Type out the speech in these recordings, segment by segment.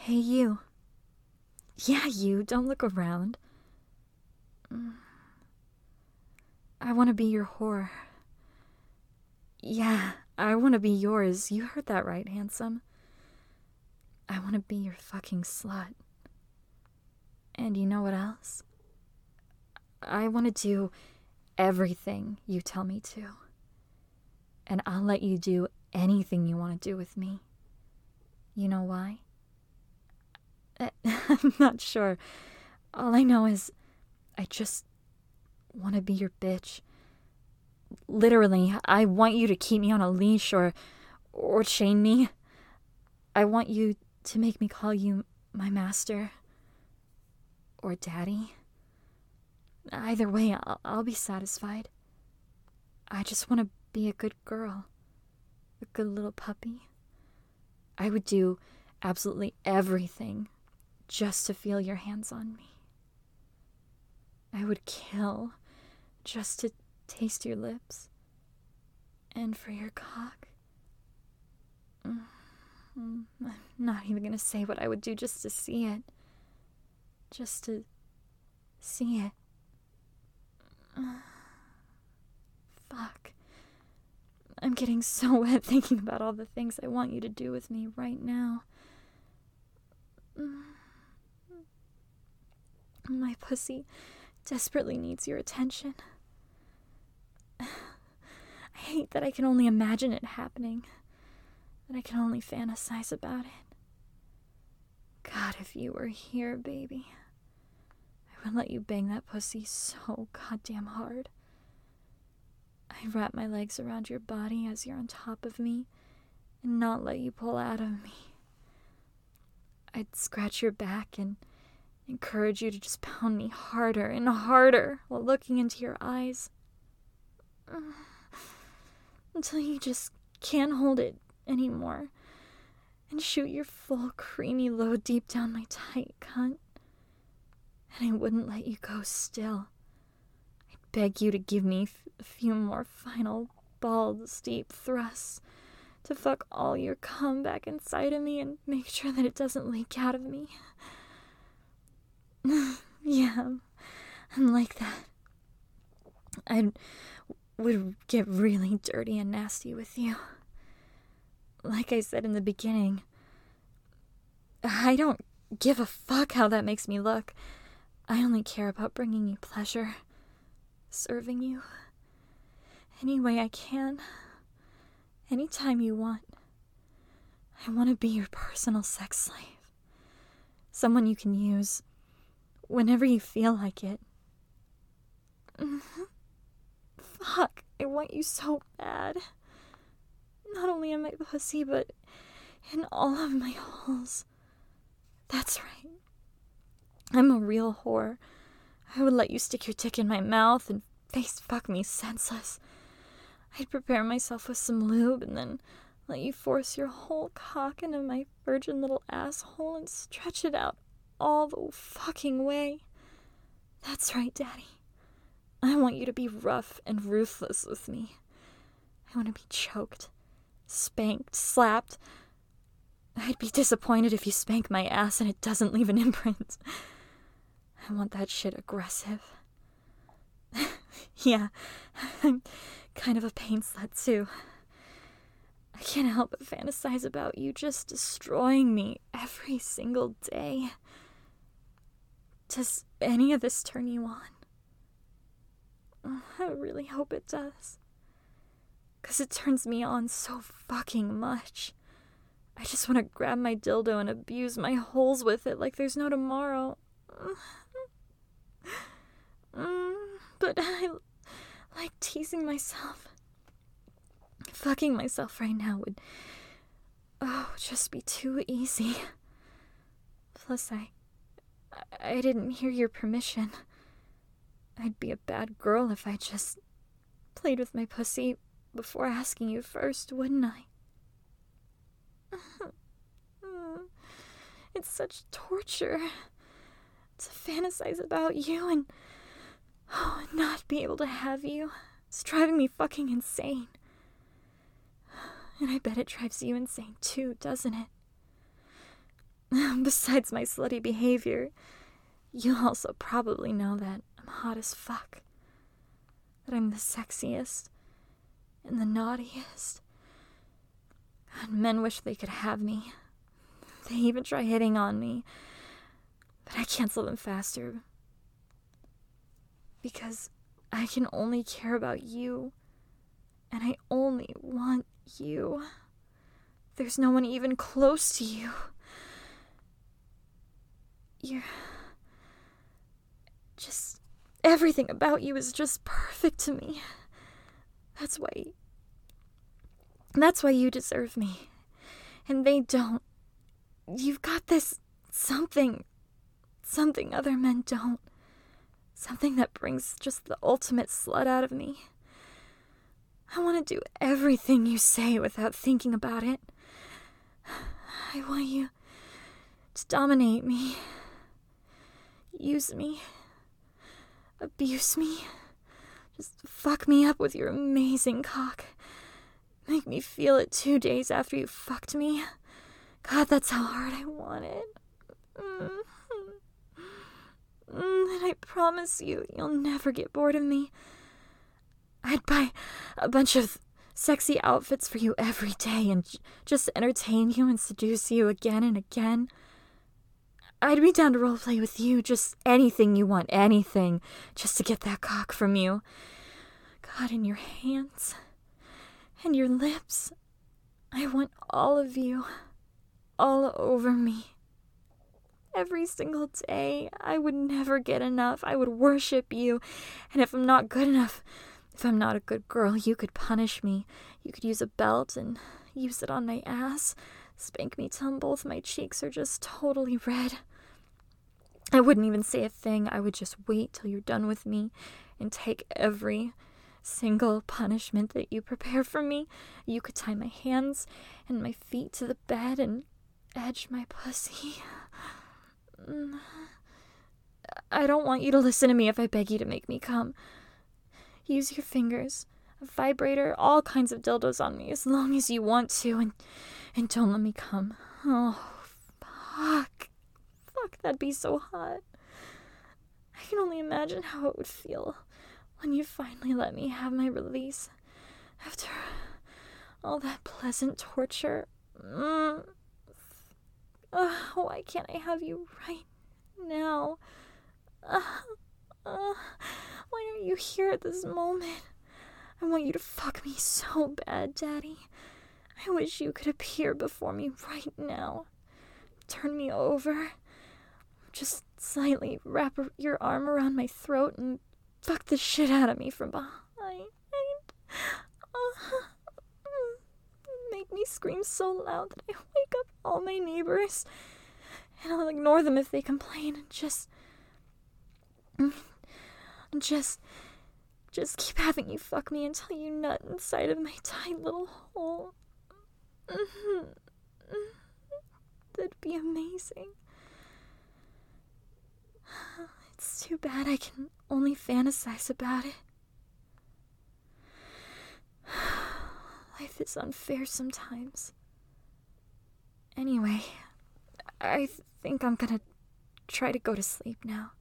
Hey, you. Yeah, you. Don't look around. I want to be your whore. Yeah, I want to be yours. You heard that right, handsome. I want to be your fucking slut. And you know what else? I want to do everything you tell me to. And I'll let you do anything you want to do with me. You know why? I'm not sure. All I know is I just want to be your bitch. Literally, I want you to keep me on a leash or chain me. I want you to make me call you my master or daddy. Either way, I'll be satisfied. I just want to be a good girl, a good little puppy. I would do absolutely everything just to feel your hands on me. I would kill just to taste your lips and for your cock. I'm not even gonna say what I would do just to see it. Just to see it. Fuck. I'm getting so wet thinking about all the things I want you to do with me right now. My pussy desperately needs your attention. I hate that I can only imagine it happening. That I can only fantasize about it. God, if you were here, baby, I would let you bang that pussy so goddamn hard. I'd wrap my legs around your body as you're on top of me and not let you pull out of me. I'd scratch your back and encourage you to just pound me harder and harder while looking into your eyes. Until you just can't hold it anymore and shoot your full creamy load deep down my tight cunt. And I wouldn't let you go still. I'd beg you to give me a few more final balls deep thrusts to fuck all your cum back inside of me and make sure that it doesn't leak out of me. Yeah, I'm like that. I would get really dirty and nasty with you. Like I said in the beginning, I don't give a fuck how that makes me look. I only care about bringing you pleasure, serving you any way I can, anytime you want. I want to be your personal sex slave, someone you can use whenever you feel like it. Fuck, I want you so bad. Not only in my pussy, but in all of my holes. That's right. I'm a real whore. I would let you stick your dick in my mouth and face fuck me senseless. I'd prepare myself with some lube and then let you force your whole cock into my virgin little asshole and stretch it out all the fucking way. That's right, Daddy. I want you to be rough and ruthless with me. I want to be choked, spanked, slapped. I'd be disappointed if you spank my ass and it doesn't leave an imprint. I want that shit aggressive. Yeah, I'm kind of a pain slut too. I can't help but fantasize about you just destroying me every single day. Does any of this turn you on? I really hope it does. 'Cause it turns me on so fucking much. I just want to grab my dildo and abuse my holes with it like there's no tomorrow. But I like teasing myself. Fucking myself right now would, just be too easy. Plus, I didn't hear your permission. I'd be a bad girl if I just played with my pussy before asking you first, wouldn't I? It's such torture to fantasize about you and not be able to have you. It's driving me fucking insane. And I bet it drives you insane too, doesn't it? Besides my slutty behavior, you also probably know that I'm hot as fuck. That I'm the sexiest and the naughtiest. God, men wish they could have me. They even try hitting on me, but I cancel them faster. Because I can only care about you, and I only want you. There's no one even close to you. You're... just... everything about you is just perfect to me. That's why you deserve me. And they don't. You've got this something other men don't. Something that brings just the ultimate slut out of me. I want to do everything you say without thinking about it. I want you to dominate me. Use me. Abuse me. Just fuck me up with your amazing cock. Make me feel it 2 days after you fucked me. God, that's how hard I want it. And I promise you'll never get bored of me. I'd buy a bunch of sexy outfits for you every day and just entertain you and seduce you again and again. I'd be down to roleplay with you, just anything you want, anything, just to get that cock from you. God, in your hands and your lips. I want all of you, all over me. Every single day, I would never get enough. I would worship you. And if I'm not good enough, if I'm not a good girl, you could punish me. You could use a belt and use it on my ass. Spank me till both my cheeks are just totally red. I wouldn't even say a thing. I would just wait till you're done with me and take every single punishment that you prepare for me. You could tie my hands and my feet to the bed and edge my pussy. I don't want you to listen to me if I beg you to make me come. Use your fingers, a vibrator, all kinds of dildos on me as long as you want to, and don't let me come. Oh, fuck. Fuck, that'd be so hot. I can only imagine how it would feel when you finally let me have my release after all that pleasant torture. Why can't I have you right now? Why aren't you here at this moment? I want you to fuck me so bad, Daddy. I wish you could appear before me right now. Turn me over. Just slightly wrap your arm around my throat and fuck the shit out of me from behind. Make me scream so loud that I wake up all my neighbors. And I'll ignore them if they complain and just keep having you fuck me until you nut inside of my tight little hole. That'd be amazing. It's too bad I can only fantasize about it. Life is unfair sometimes. Anyway, I think I'm gonna try to go to sleep now.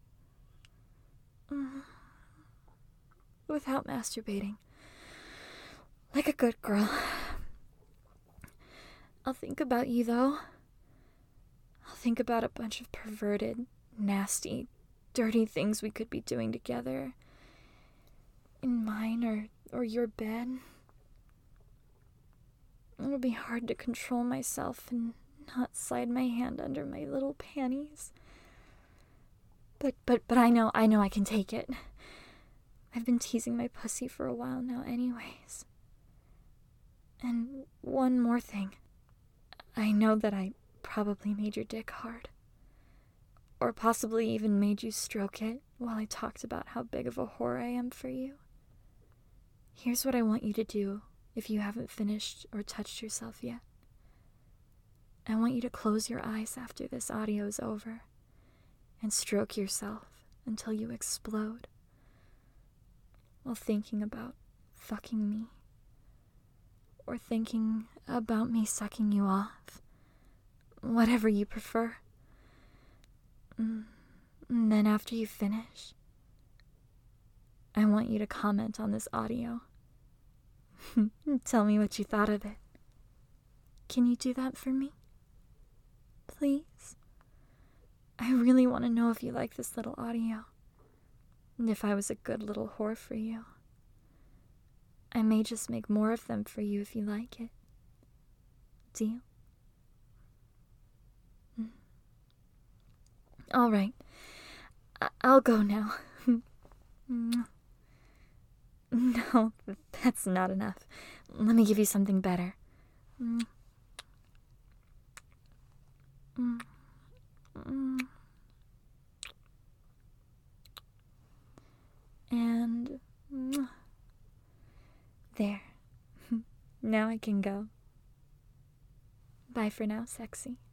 Without masturbating. Like a good girl. I'll think about you, though. I'll think about a bunch of perverted, nasty, dirty things we could be doing together. In mine or your bed. It'll be hard to control myself and not slide my hand under my little panties. But I know I can take it. I've been teasing my pussy for a while now anyways. And one more thing. I know that I probably made your dick hard. Or possibly even made you stroke it while I talked about how big of a whore I am for you. Here's what I want you to do if you haven't finished or touched yourself yet. I want you to close your eyes after this audio is over and stroke yourself until you explode while thinking about fucking me or thinking about me sucking you off whatever you prefer. And then after you finish, I want you to comment on this audio. Tell me what you thought of it. Can you do that for me? Please? I really want to know if you like this little audio. And if I was a good little whore for you. I may just make more of them for you if you like it. Deal? All right. I'll go now. No, that's not enough. Let me give you something better. And there. Now I can go. Bye for now, sexy.